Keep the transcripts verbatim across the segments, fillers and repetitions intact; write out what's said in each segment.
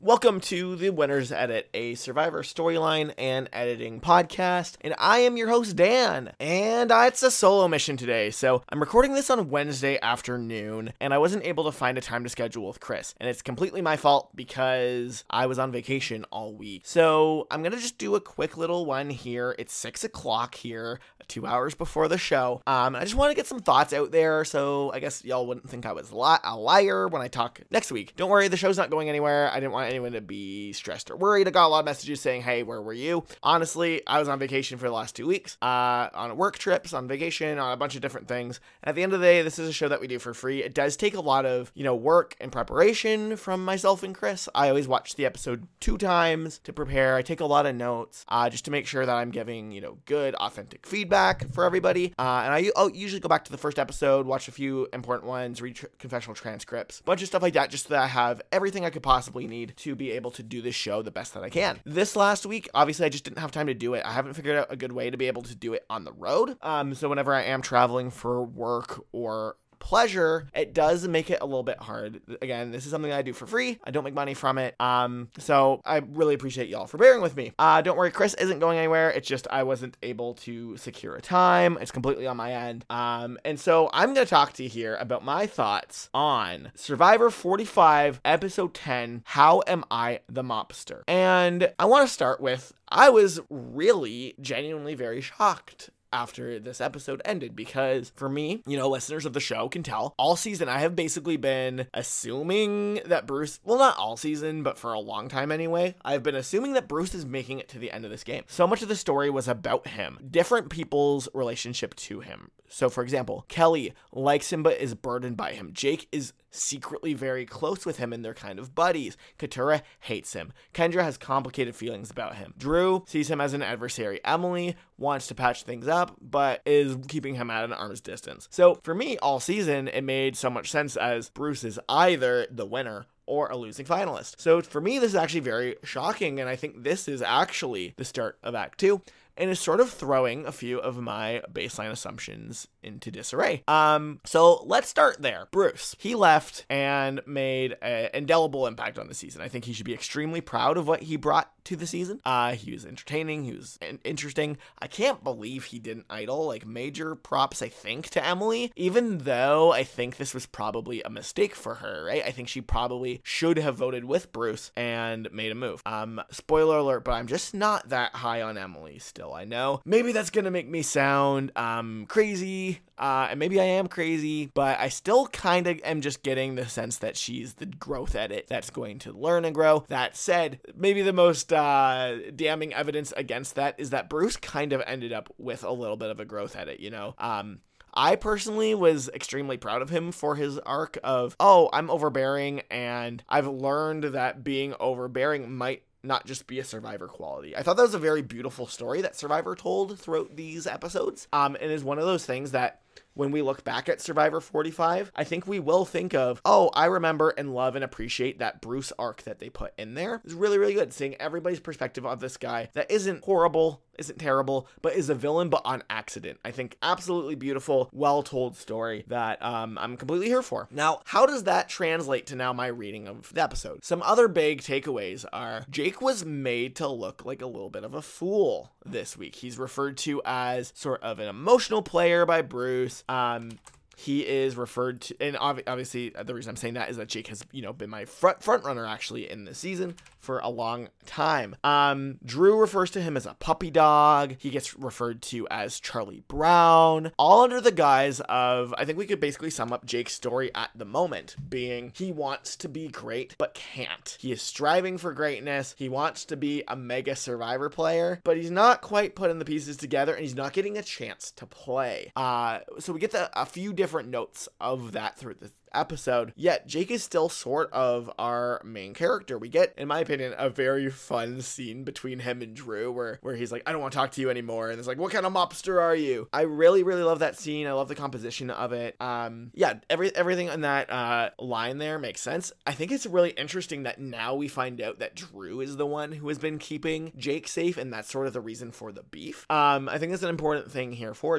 Welcome to the Winners Edit, a Survivor storyline and editing podcast, and I am your host, Dan, and uh, it's a solo mission today, so I'm recording this on Wednesday afternoon, and I wasn't able to find a time to schedule with Chris, and it's completely my fault because I was on vacation all week. So I'm gonna just do a quick little one here. It's six o'clock here, two hours before the show. Um, I just want to get some thoughts out there, so I guess y'all wouldn't think I was li- a liar when I talk next week. Don't worry, the show's not going anywhere. I didn't want anyone to be stressed or worried. I got a lot of messages saying, hey, where were you? Honestly, I was on vacation for the last two weeks, uh, on work trips, on vacation, on a bunch of different things. And at the end of the day, this is a show that we do for free. It does take a lot of, you know, work and preparation from myself and Chris. I always watch the episode two times to prepare. I take a lot of notes, uh, just to make sure that I'm giving, you know, good, authentic feedback for everybody. Uh, and I I'll usually go back to the first episode, watch a few important ones, read tr- confessional transcripts, bunch of stuff like that, just so that I have everything I could possibly need to be able to do this show the best that I can. This last week, obviously, I just didn't have time to do it. I haven't figured out a good way to be able to do it on the road. Um, so whenever I am traveling for work or pleasure, it does make it a little bit hard. Again, this is something I do for free. I don't make money from it. Um, so I really appreciate y'all for bearing with me. Uh, don't worry, Chris isn't going anywhere. It's just I wasn't able to secure a time. It's completely on my end. Um, and so I'm going to talk to you here about my thoughts on Survivor forty-five, episode ten, How Am I the Mobster? And I want to start with, I was really genuinely very shocked after this episode ended, because for me, you know, listeners of the show can tell, all season I have basically been assuming that Bruce, well, not all season, but for a long time anyway, I've been assuming that Bruce is making it to the end of this game. So much of the story was about him, different people's relationship to him. So for example, Kelly likes him but is burdened by him. Jake is secretly very close with him and they're kind of buddies. Katurah hates him. Kendra has complicated feelings about him. Drew sees him as an adversary. Emily wants to patch things up but is keeping him at an arm's distance. So for me, all season, it made so much sense as Bruce is either the winner or a losing finalist. So for me, this is actually very shocking, and I think this is actually the start of Act Two, and is sort of throwing a few of my baseline assumptions into disarray. Um, so let's start there. Bruce, he left and made an indelible impact on the season. I think he should be extremely proud of what he brought to the season. Uh, he was entertaining, he was interesting. I can't believe he didn't idol. Like, major props, I think, to Emily, even though I think this was probably a mistake for her, right? I think she probably should have voted with Bruce and made a move. Um, spoiler alert, but I'm just not that high on Emily still. I know maybe that's gonna make me sound um crazy, uh and maybe I am crazy, but I still kind of am just getting the sense that she's the growth edit that's going to learn and grow. That said, maybe the most uh damning evidence against that is that Bruce kind of ended up with a little bit of a growth edit, you know. um I personally was extremely proud of him for his arc of, oh, I'm overbearing and I've learned that being overbearing might not just be a Survivor quality. I thought that was a very beautiful story that Survivor told throughout these episodes, um, and is one of those things that when we look back at Survivor forty-five, I think we will think of, oh, I remember and love and appreciate that Bruce arc that they put in there. It's really, really good seeing everybody's perspective of this guy that isn't horrible, isn't terrible, but is a villain, but on accident. I think absolutely beautiful, well-told story that um, I'm completely here for. Now, how does that translate to now my reading of the episode? Some other big takeaways are Jake was made to look like a little bit of a fool this week. He's referred to as sort of an emotional player by Bruce. Um, he is referred to, and ob- obviously the reason I'm saying that is that Jake has, you know, been my front front runner actually in this season for a long time. Um, Drew refers to him as a puppy dog. He gets referred to as Charlie Brown, all under the guise of, I think we could basically sum up Jake's story at the moment being he wants to be great, but can't. He is striving for greatness. He wants to be a mega Survivor player, but he's not quite putting the pieces together and he's not getting a chance to play. Uh, so we get the, a few different notes of that through the episode, yet Jake is still sort of our main character. We get, in my opinion, a very fun scene between him and Drew where, where he's like, I don't want to talk to you anymore, and it's like, what kind of mobster are you? I really, really love that scene. I love the composition of it. Um, yeah, every everything in that uh, line there makes sense. I think it's really interesting that now we find out that Drew is the one who has been keeping Jake safe, and that's sort of the reason for the beef. Um, I think that's an important thing here for Jake.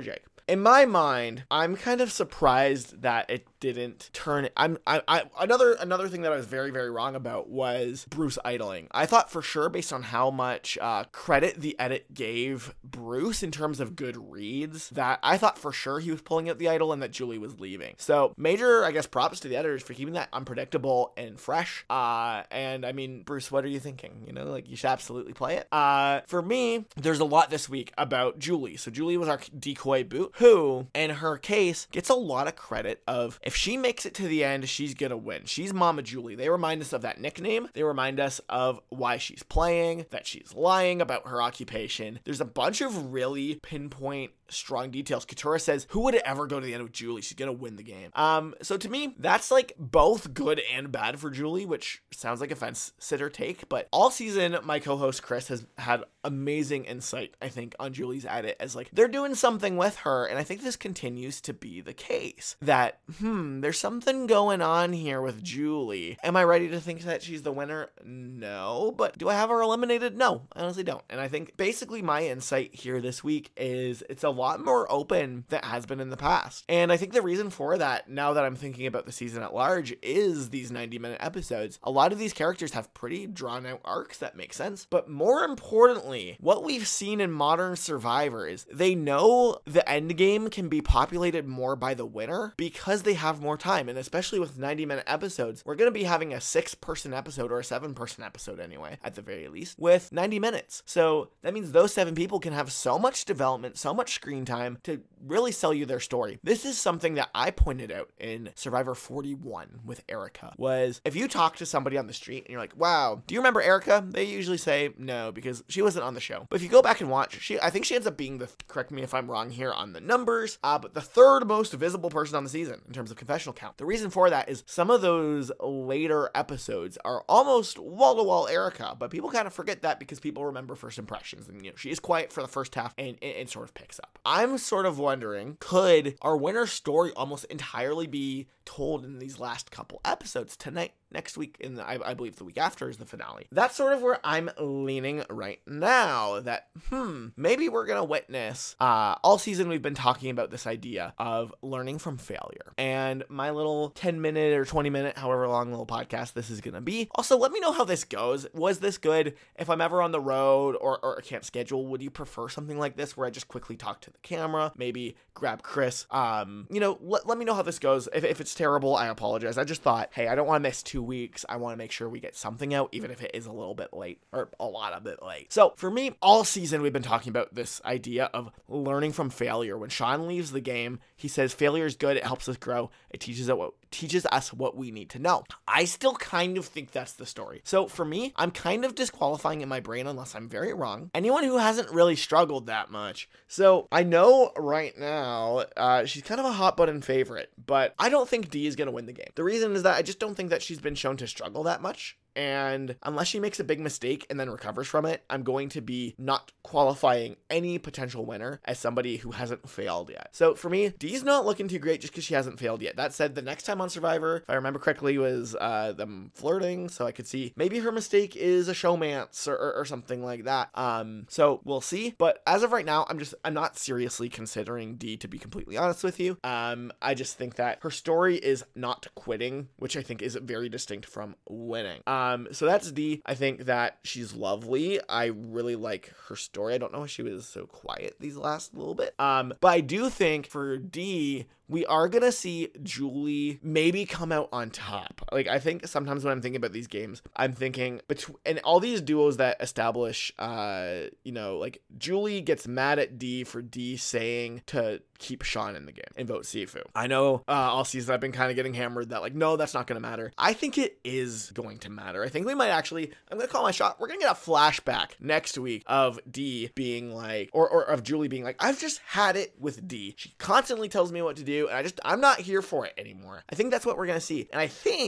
in my mind, I'm kind of surprised that it didn't turn. I'm I, I another another thing that I was very very wrong about was Bruce idling. I thought for sure, based on how much uh, credit the edit gave Bruce in terms of good reads, that I thought for sure he was pulling out the idol and that Julie was leaving. So major, I guess, props to the editors for keeping that unpredictable and fresh. Uh, and I mean, Bruce, what are you thinking? You know, like, you should absolutely play it. Uh, for me, there's a lot this week about Julie. So Julie was our decoy boot, who, in her case, gets a lot of credit of, if she makes it to the end, she's gonna win. She's Mama Julie. They remind us of that nickname. They remind us of why she's playing, that she's lying about her occupation. There's a bunch of really pinpoint strong details. Katurah says, who would ever go to the end with Julie? She's gonna win the game. Um, so to me, that's like both good and bad for Julie, which sounds like a fence sitter take, but all season, my co-host Chris has had amazing insight, I think, on Julie's edit, as like, they're doing something with her, and I think this continues to be the case, that, hmm, there's something going on here with Julie. Am I ready to think that she's the winner? No. But do I have her eliminated? No, I honestly don't. And I think basically my insight here this week is it's a lot more open than it has been in the past. And I think the reason for that, now that I'm thinking about the season at large, is these ninety minute episodes. A lot of these characters have pretty drawn out arcs that make sense. But more importantly, what we've seen in modern Survivor is they know the end game can be populated more by the winner because they have more time. And especially with ninety minute episodes, we're going to be having a six person episode, or a seven person episode anyway, at the very least, with ninety minutes. So that means those seven people can have so much development, so much screen time to really sell you their story. This is something that I pointed out in Survivor forty-one with Erica, was if you talk to somebody on the street and you're like, wow, do you remember Erica? They usually say no, because she wasn't on the show. But if you go back and watch, she I think she ends up being the, correct me if I'm wrong here on the numbers, uh, but the third most visible person on the season in terms of confessional count. The reason for that is some of those later episodes are almost wall-to-wall Erica, but people kind of forget that because people remember first impressions, and you know, she is quiet for the first half and it sort of picks up. I'm sort of wondering, could our winner story almost entirely be told in these last couple episodes tonight, next week, and I, I believe the week after is the finale? That's sort of where I'm leaning right now, that, hmm, maybe we're gonna witness, uh, all season we've been talking about this idea of learning from failure, and my little ten minute or twenty minute, however long little podcast this is gonna be. Also, let me know how this goes. Was this good? If I'm ever on the road or, or can't schedule, would you prefer something like this where I just quickly talk to the camera, maybe grab Chris? Um, you know, let, let me know how this goes. If, if it's terrible, I apologize. I just thought, hey, I don't want to miss two weeks. I want to make sure we get something out, even if it is a little bit late, or a lot of bit late. So for me, all season we've been talking about this idea of learning from failure. When Sean leaves the game, he says failure is good. It helps us grow. It teaches us what teaches us what we need to know. I still kind of think that's the story. So for me, I'm kind of disqualifying in my brain unless I'm very wrong anyone who hasn't really struggled that much. So I know right now uh, she's kind of a hot button favorite, but I don't think Dee is going to win the game. The reason is that I just don't think that she's been shown to struggle that much. And unless she makes a big mistake and then recovers from it, I'm going to be not qualifying any potential winner as somebody who hasn't failed yet. So for me, Dee's not looking too great just because she hasn't failed yet. That said, the next time on Survivor, if I remember correctly, was uh, them flirting. So I could see maybe her mistake is a showmance or, or, or something like that. Um, so we'll see. But as of right now, I'm just, I'm not seriously considering Dee, to be completely honest with you. Um, I just think that her story is not quitting, which I think is very distinct from winning. Um, Um, so that's Dee. I think that she's lovely. I really like her story. I don't know why she was so quiet these last little bit. Um, but I do think for Dee, we are going to see Julie maybe come out on top. Like, I think sometimes when I'm thinking about these games, I'm thinking between, and all these duos that establish, uh, you know, like Julie gets mad at Dee for Dee saying to keep Sean in the game and vote Sifu. I know uh, all season I've been kind of getting hammered that like, no, that's not going to matter. I think it is going to matter. I think we might actually, I'm going to call my shot. We're going to get a flashback next week of Dee being like, or, or of Julie being like, I've just had it with Dee. She constantly tells me what to do, and I just, I'm not here for it anymore. I think that's what we're going to see. And I think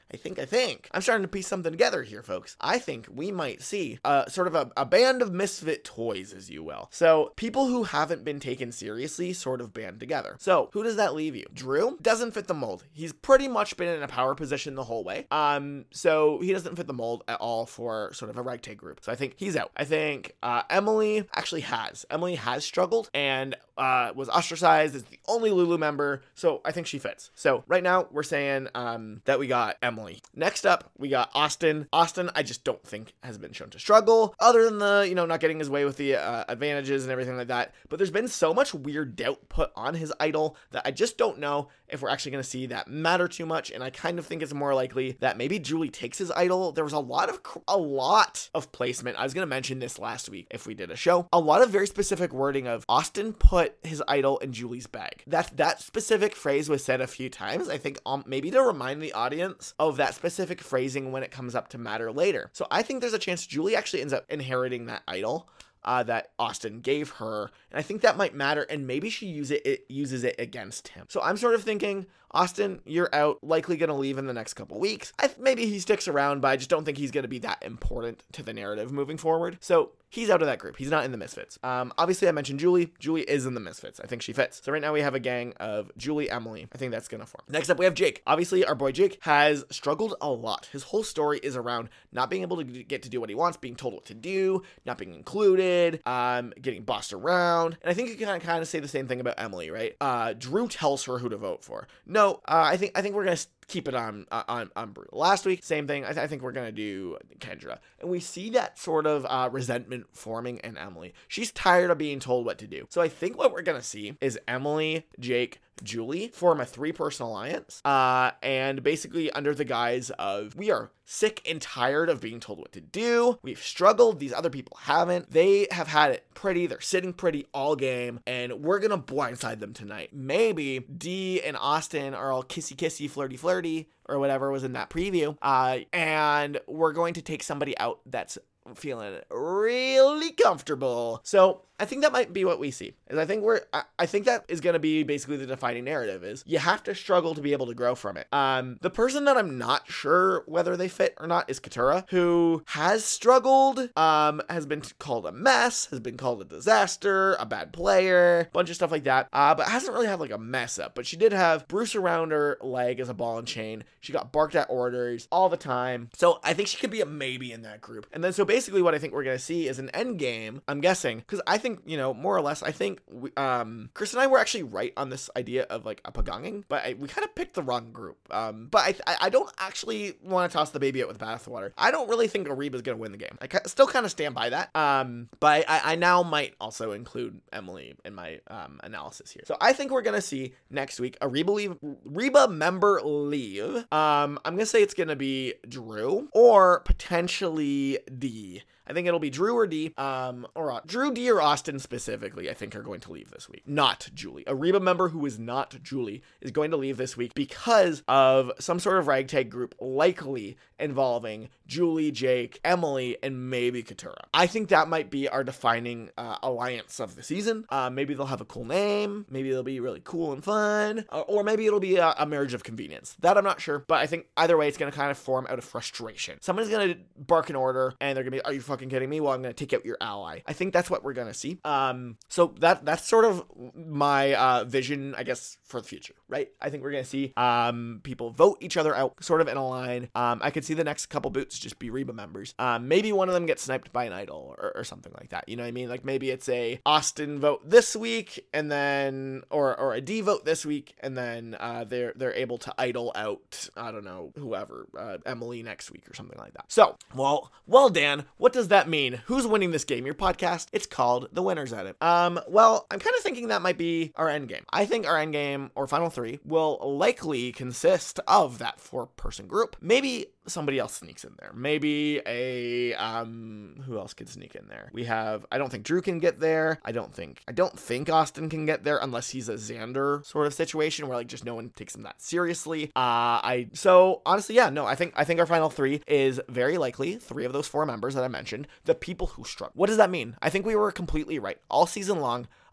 I think, I think, I'm starting to piece something together here, folks. I think we might see uh, sort of a, a band of misfit toys, as you will. So people who haven't been taken seriously sort of band together. So who does that leave you? Drew doesn't fit the mold. He's pretty much been in a power position the whole way. Um, so he doesn't fit the mold at all for sort of a ragtag group. So I think he's out. I think uh, Emily actually has. Emily has struggled and uh, was ostracized as the only Lulu member. So I think she fits. So right now we're saying um, that we got Emily. Next up, we got Austin. Austin, I just don't think has been shown to struggle, other than the, you know, not getting his way with the uh, advantages and everything like that. But there's been so much weird doubt put on his idol that I just don't know if we're actually going to see that matter too much. And I kind of think it's more likely that maybe Julie takes his idol. There was a lot of, a lot of placement. I was going to mention this last week if we did a show. A lot of very specific wording of Austin put his idol in Julie's bag. That, that specific phrase was said a few times. I think um, maybe to remind the audience of that specific phrasing when it comes up to matter later. So I think there's a chance Julie actually ends up inheriting that idol uh, that Austin gave her. And I think that might matter. And maybe she use it, it uses it against him. So I'm sort of thinking, Austin, you're out, likely going to leave in the next couple weeks. I th- maybe he sticks around, but I just don't think he's going to be that important to the narrative moving forward. So he's out of that group. He's not in the Misfits. Um, obviously, I mentioned Julie. Julie is in the Misfits. I think she fits. So right now we have a gang of Julie, Emily. I think that's going to form. Next up, we have Jake. Obviously, our boy Jake has struggled a lot. His whole story is around not being able to get to do what he wants, being told what to do, not being included, um, getting bossed around. And I think you can kind of say the same thing about Emily, right? Uh, Drew tells her who to vote for. No, uh, I think I think we're going to keep it on uh, on on Brutal. Last week, same thing. I, th- I think we're gonna do Kendra, and we see that sort of uh, resentment forming in Emily. She's tired of being told what to do. So I think what we're gonna see is Emily, Jake, Julie form a three-person alliance, uh, and basically under the guise of we are sick and tired of being told what to do. We've struggled. These other people haven't. They have had it pretty. They're sitting pretty all game, and we're gonna blindside them tonight. Maybe Dee and Austin are all kissy kissy, flirty flirty, or whatever was in that preview, uh, and we're going to take somebody out that's feeling really comfortable. So I think that might be what we see. Is I think we're, I, I think that is going to be basically the defining narrative is you have to struggle to be able to grow from it. Um, the person that I'm not sure whether they fit or not is Katurah, who has struggled, um, has been called a mess, has been called a disaster, a bad player, bunch of stuff like that, uh, but hasn't really had like a mess up. But she did have Bruce around her leg as a ball and chain. She got barked at orders all the time. So I think she could be a maybe in that group. And then so basically what I think we're going to see is an end game, I'm guessing, because I think, you know, more or less, I think we, um, Chris and I were actually right on this idea of like a pagonging, but I, we kind of picked the wrong group. Um, but I, I don't actually want to toss the baby out with the bathwater. I don't really think Ariba's going to win the game. I still kind of stand by that. Um, but I, I now might also include Emily in my um, analysis here. So I think we're going to see next week a Reba, leave, Reba member leave. Um, I'm going to say it's going to be Drew or potentially Dee. I think it'll be Drew or Dee, um, or uh, Drew, Dee, or Austin specifically, I think are going to leave this week. Not Julie. A Reba member who is not Julie is going to leave this week because of some sort of ragtag group likely involving Julie, Jake, Emily, and maybe Katurah. I think that might be our defining uh, alliance of the season. Uh, maybe they'll have a cool name. Maybe they'll be really cool and fun. Or, or maybe it'll be a, a marriage of convenience. That I'm not sure. But I think either way, it's going to kind of form out of frustration. Someone's going to bark an order and they're going to be, are you fucking kidding me? Well, I'm going to take out your ally. I think that's what we're going to see. Um, so that that's sort of my uh, vision, I guess, for the future, right? I think we're going to see um, people vote each other out sort of in a line. Um, I could see the next couple boots just be Reba members. Um, maybe one of them gets sniped by an idol or, or something like that. You know what I mean? Like maybe it's a Austin vote this week and then, or or a Dee vote this week and then uh, they're they're able to idol out, I don't know, whoever, uh, Emily next week or something like that. So, well, well, Dan, what does that mean? Who's winning this game? Your podcast? It's called The Winners Edit. Um, well, I'm kind of thinking that might be our end game. I think our end game or final three will likely consist of that four person group. Maybe somebody else sneaks in there. Maybe a, um, who else could sneak in there? We have, I don't think Drew can get there. I don't think, I don't think Austin can get there unless he's a Xander sort of situation where like just no one takes him that seriously. Uh, I, so honestly, yeah, no, I think, I think our final three is very likely three of those four members that I mentioned, the people who struggle. What does that mean? I think we were completely right all season long.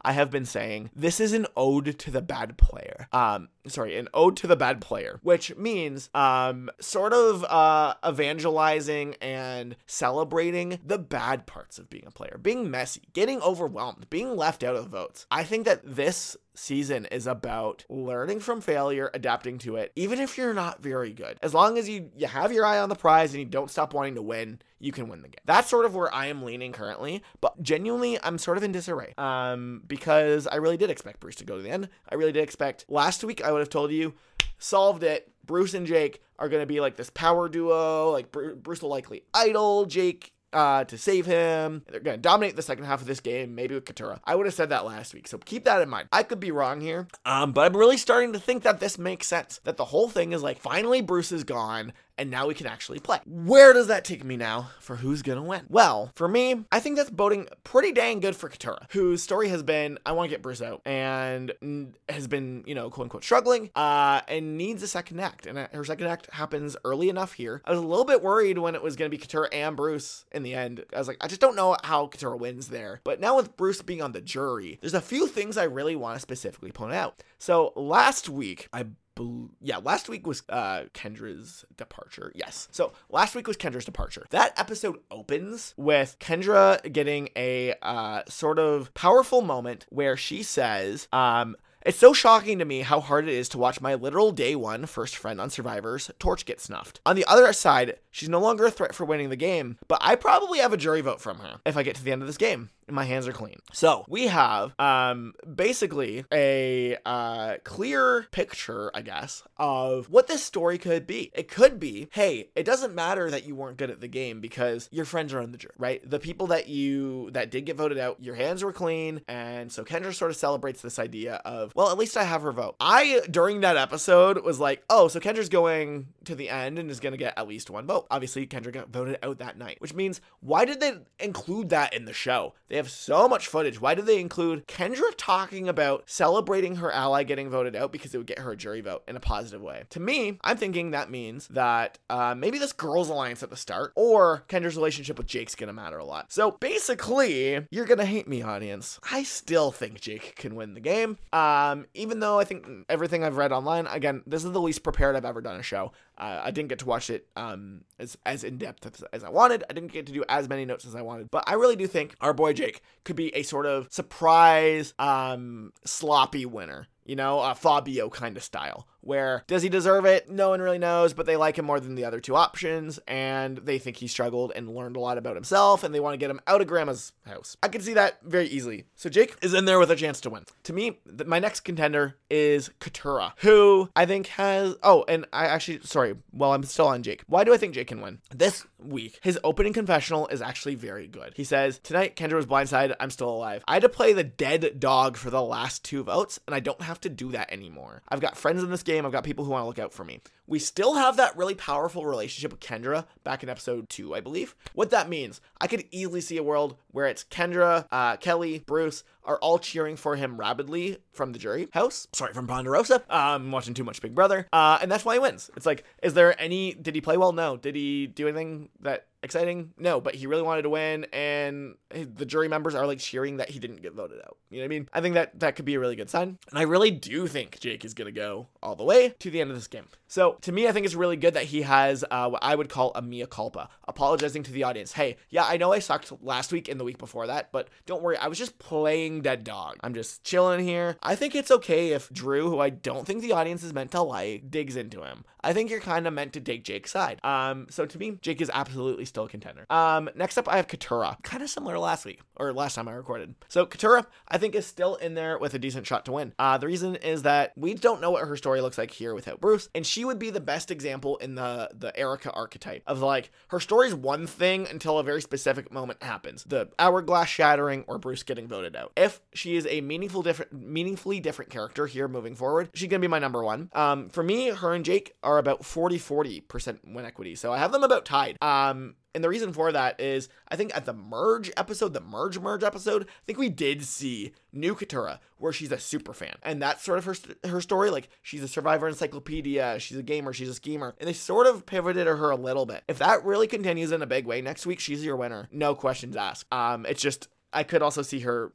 I have been saying this is an ode to the bad player. Um, sorry, an ode to the bad player, which means um, sort of uh, evangelizing and celebrating the bad parts of being a player, being messy, getting overwhelmed, being left out of the votes. I think that this season is about learning from failure, adapting to it, even if you're not very good. As long as you, you have your eye on the prize and you don't stop wanting to win, you can win the game. That's sort of where I am leaning currently, but genuinely, I'm sort of in disarray um, because I really did expect Bruce to go to the end. I really did expect last week, I would have told you, solved it. Bruce and Jake are going to be like this power duo, like Bruce will likely idol Jake Uh, to save him. They're going to dominate the second half of this game, maybe with Katurah. I would have said that last week, so keep that in mind. I could be wrong here, um, but I'm really starting to think that this makes sense, that the whole thing is like, finally Bruce is gone, and now we can actually play. Where does that take me now for who's gonna win? Well, for me, I think that's boding pretty dang good for Katurah, whose story has been, I want to get Bruce out, and has been, you know, quote unquote struggling, uh, and needs a second act. And her second act happens early enough here. I was a little bit worried when it was gonna be Katurah and Bruce in the end. I was like, I just don't know how Katurah wins there. But now with Bruce being on the jury, there's a few things I really want to specifically point out. So last week, I Yeah, last week was uh, Kendra's departure. Yes. So last week was Kendra's departure. That episode opens with Kendra getting a uh, sort of powerful moment where she says, um, it's so shocking to me how hard it is to watch my literal day one first friend on Survivor's torch get snuffed. On the other side, she's no longer a threat for winning the game, but I probably have a jury vote from her if I get to the end of this game. My hands are clean. So we have um, basically a uh, clear picture, I guess, of what this story could be. It could be, hey, it doesn't matter that you weren't good at the game because your friends are on the jury, right? The people that you that did get voted out, your hands were clean, and so Kendra sort of celebrates this idea of, well, at least I have her vote. I, during that episode, was like, oh, so Kendra's going to the end and is going to get at least one vote. Obviously, Kendra got voted out that night, which means, why did they include that in the show? They have so much footage. Why did they include Kendra talking about celebrating her ally getting voted out because it would get her a jury vote in a positive way? To me, I'm thinking that means that uh, maybe this girls' alliance at the start or Kendra's relationship with Jake's gonna matter a lot. So basically, you're gonna hate me, audience. I still think Jake can win the game. Um, even though I think everything I've read online, again, this is the least prepared I've ever done a show. Uh, I didn't get to watch it um, as, as in-depth as, as I wanted. I didn't get to do as many notes as I wanted. But I really do think our boy Jake could be a sort of surprise, um, sloppy winner. You know, a Fabio kind of style, where does he deserve it? No one really knows, but they like him more than the other two options, and they think he struggled and learned a lot about himself, and they want to get him out of Grandma's house. I can see that very easily. So Jake is in there with a chance to win. To me, th- my next contender is Katurah, who I think has, oh, and I actually, sorry, well, I'm still on Jake. Why do I think Jake can win? This week, his opening confessional is actually very good. He says, tonight, Kendra was blindsided, I'm still alive. I had to play the dead dog for the last two votes, and I don't have to do that anymore. I've got friends in this game. I've got people who want to look out for me. We still have that really powerful relationship with Kendra back in episode two, I believe. What that means, I could easily see a world where it's Kendra, uh, Kelly, Bruce are all cheering for him rabidly from the jury house. Sorry, from Ponderosa. Um, watching too much Big Brother. Uh, and that's why he wins. It's like, is there any, did he play well? No. Did he do anything that exciting? No, but he really wanted to win, and the jury members are like cheering that he didn't get voted out. You know what I mean? I think that that could be a really good sign. And I really do think Jake is going to go all the way to the end of this game. So to me, I think it's really good that he has uh, what I would call a mea culpa, apologizing to the audience. Hey, yeah, I know I sucked last week and the week before that, but don't worry, I was just playing dead dog. I'm just chilling here. I think it's okay if Drew, who I don't think the audience is meant to like, digs into him. I think you're kind of meant to take Jake's side. Um, so to me, Jake is absolutely still a contender. Um, next up, I have Katurah. Kind of similar to last week, or last time I recorded. So Katurah, I think, is still in there with a decent shot to win. Uh, the reason is that we don't know what her story looks like here without Bruce, and she would be the best example in the, the Erica archetype of like, her story's one thing until a very specific moment happens. The hourglass shattering or Bruce getting voted out. If she is a meaningful, different, meaningfully different character here moving forward, she's gonna be my number one. Um, for me, her and Jake are about forty forty percent win equity, so I have them about tied. Um, And the reason for that is, I think at the merge episode, the merge merge episode, I think we did see new Katurah, where she's a super fan. And that's sort of her, her story. Like, she's a Survivor encyclopedia, she's a gamer, she's a schemer. And they sort of pivoted her a little bit. If that really continues in a big way, next week, she's your winner. No questions asked. Um, it's just, I could also see her, you know,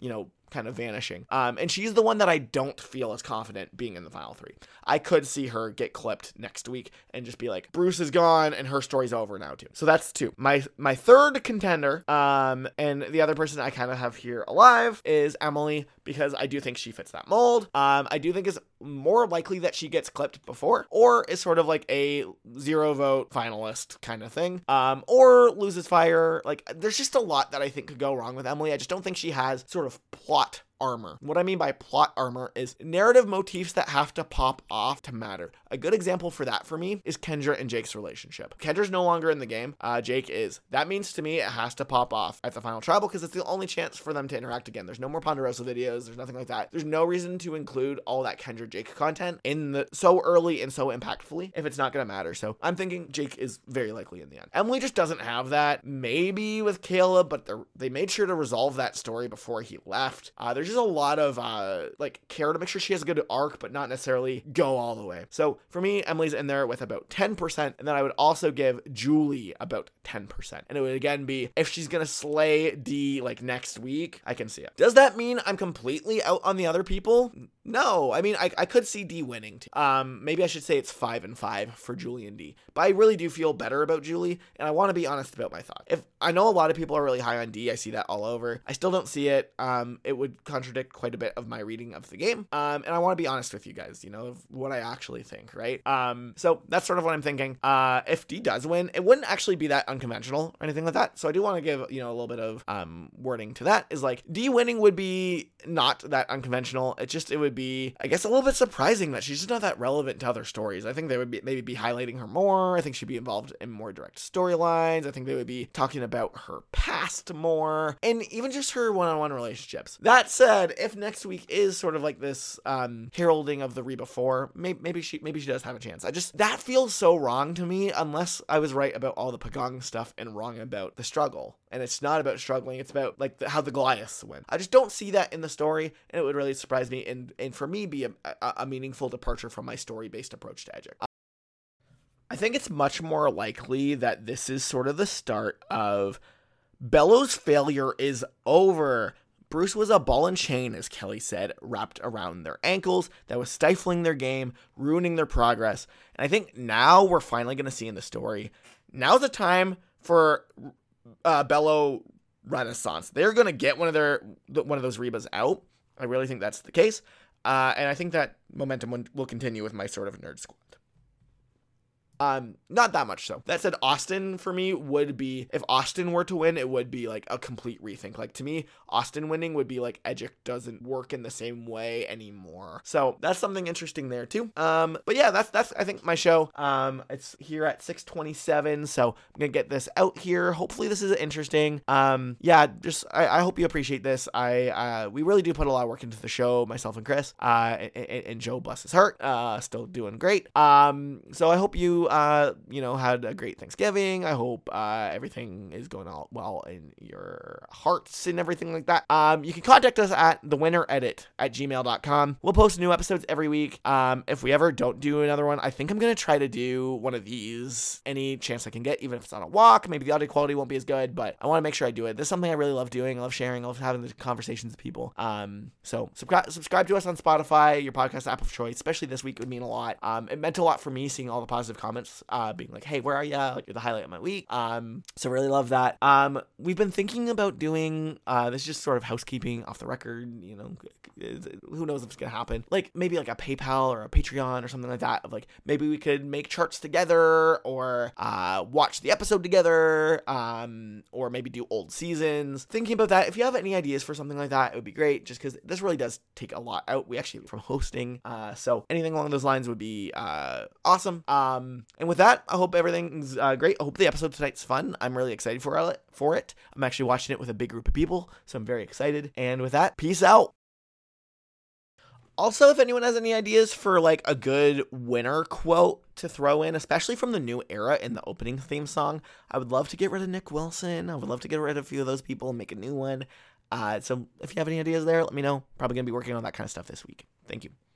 kind of vanishing. Um, and she's the one that I don't feel as confident being in the final three. I could see her get clipped next week and just be like, Bruce is gone and her story's over now too. So that's two. My my third contender, um, and the other person I kind of have here alive is Emily, because I do think she fits that mold. Um, I do think it's more likely that she gets clipped before, or is sort of like a zero vote finalist kind of thing, um, or loses fire. Like, there's just a lot that I think could go wrong with Emily. I just don't think she has sort of plot armor. What I mean by plot armor is narrative motifs that have to pop off to matter. A good example for that for me is Kendra and Jake's relationship. Kendra's no longer in the game. Uh, Jake is. That means to me it has to pop off at the final tribal because it's the only chance for them to interact again. There's no more Ponderosa videos. There's nothing like that. There's no reason to include all that Kendra Jake content in the so early and so impactfully if it's not going to matter. So I'm thinking Jake is very likely in the end. Emily just doesn't have that. Maybe with Caleb, but they made sure to resolve that story before he left. Uh, there's just a lot of uh like care to make sure she has a good arc, but not necessarily go all the way. So for me, Emily's in there with about ten percent, and then I would also give Julie about ten percent. And it would again be, if she's gonna slay D like next week, I can see it. Does that mean I'm completely out on the other people? No. I mean, I, I could see D winning too. Um, maybe I should say it's five and five for Julie and D, but I really do feel better about Julie, and I want to be honest about my thoughts. If I know a lot of people are really high on D, I see that all over. I still don't see it. Um, it would contradict quite a bit of my reading of the game. Um, and I want to be honest with you guys, you know, of what I actually think, right? Um, so that's sort of what I'm thinking. Uh, if D does win, it wouldn't actually be that unconventional or anything like that. So I do want to give, you know, a little bit of, um, wording to that, is like, D winning would be not that unconventional. It just, it would be, I guess, a little bit surprising that she's just not that relevant to other stories. I think they would be maybe be highlighting her more. I think she'd be involved in more direct storylines. I think they would be talking about her past more, and even just her one-on-one relationships. That said, if next week is sort of like this um heralding of the Reba four, maybe, maybe she maybe she does have a chance. I just, that feels so wrong to me, unless I was right about all the Pagong stuff and wrong about the struggle. And it's not about struggling, it's about like the, how the Goliaths win. I just don't see that in the story, and it would really surprise me, and and for me be a, a, a meaningful departure from my story-based approach to Edgic. I think it's much more likely that this is sort of the start of Bellows' failure is over. Bruce was a ball and chain, as Kelly said, wrapped around their ankles that was stifling their game, ruining their progress. And I think now we're finally going to see in the story, now's the time for uh, Bello Renaissance. They're going to get one of their one of those Rebas out. I really think that's the case. Uh, and I think that momentum will continue with my sort of nerd squad. Um, not that much so. That said, Austin for me would be, if Austin were to win, it would be like a complete rethink. Like, to me, Austin winning would be like Edgic doesn't work in the same way anymore. So that's something interesting there too. Um, but yeah, that's, that's, I think my show. Um, it's here at six twenty-seven. So I'm going to get this out here. Hopefully this is interesting. Um, yeah, just, I, I hope you appreciate this. I, uh, we really do put a lot of work into the show, myself and Chris, uh, and, and, and Joe, bless his heart, uh, still doing great. Um, so I hope you, Uh, you know, had a great Thanksgiving. I hope uh, everything is going all well in your hearts and everything like that. Um, you can contact us at the winner edit at gmail dot com. We'll post new episodes every week. Um, if we ever don't do another one, I think I'm going to try to do one of these any chance I can get, even if it's on a walk. Maybe the audio quality won't be as good, but I want to make sure I do it. This is something I really love doing. I love sharing. I love having the conversations with people. Um, so subscribe, subscribe to us on Spotify, your podcast app of choice, especially this week. It would mean a lot. Um, it meant a lot for me seeing all the positive comments. Uh, being like, hey, where are ya? Like, you're the highlight of my week. Um, so really love that. Um, we've been thinking about doing, uh, this is just sort of housekeeping off the record, you know, who knows if it's gonna happen. Like, maybe like a PayPal or a Patreon or something like that, of like, maybe we could make charts together, or, uh, watch the episode together, um, or maybe do old seasons. Thinking about that. If you have any ideas for something like that, it would be great, just because this really does take a lot out. We actually, from hosting, uh, so anything along those lines would be, uh, awesome. Um, And with that, I hope everything's uh, great. I hope the episode tonight's fun. I'm really excited for it. For it. I'm actually watching it with a big group of people, so I'm very excited. And with that, peace out. Also, if anyone has any ideas for like a good winner quote to throw in, especially from the new era in the opening theme song, I would love to get rid of Nick Wilson. I would love to get rid of a few of those people and make a new one. Uh, so if you have any ideas there, let me know. Probably going to be working on that kind of stuff this week. Thank you.